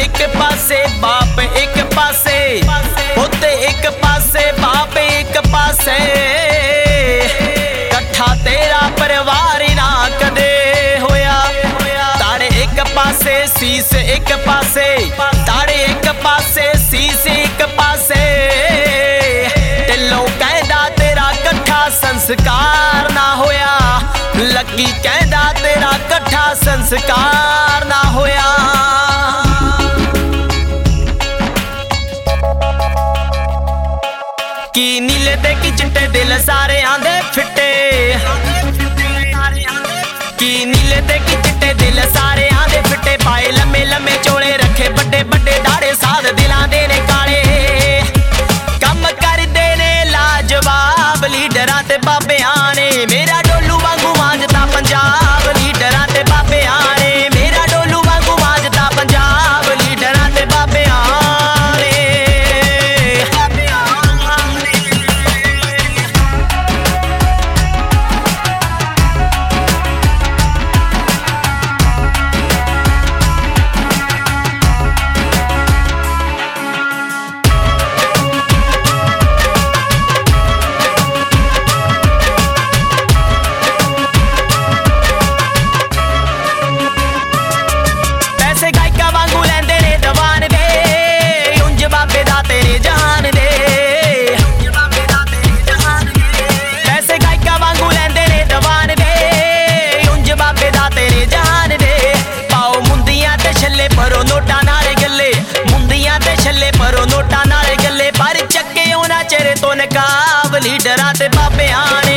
एक पासे बाप एक पासे उत्ते एक पासे बाप एक पासे कट्ठा तेरा परिवार ना कदे होया तारे एक पासे सीस एक पासे तारे एक पासे सीस एक पासे ढिल्लों कहदा तेरा कट्ठा संस्कार ना होया लकी कहदा तेरा कट्ठा संस्कार ना होया की नीले ते की चिट्टे दिल सारे आंदे फिट्टे की नीले ते की चिट्टे दिल सारे आंदे फिट्टे पाए लम्मे लम्मे चोले रखे बड़े बड़े दाड़े साध दिलां दे ने काले कम कर दे ने लाजवाब लीडरां ते बाबेआं ने मेरा डोलू वांगू मांजदा पंजाब लीडरां ते बाबेआं ने मेरा डोलू वांगू मांजदा पंजाब लीडरां ते बाबेआं ने परो नोटा नाले गले मुंदियां ते छल्ले परो नोटा नाले गले पर चक्के होना चेहरे तो नकाब लीडरां ते बाबेआं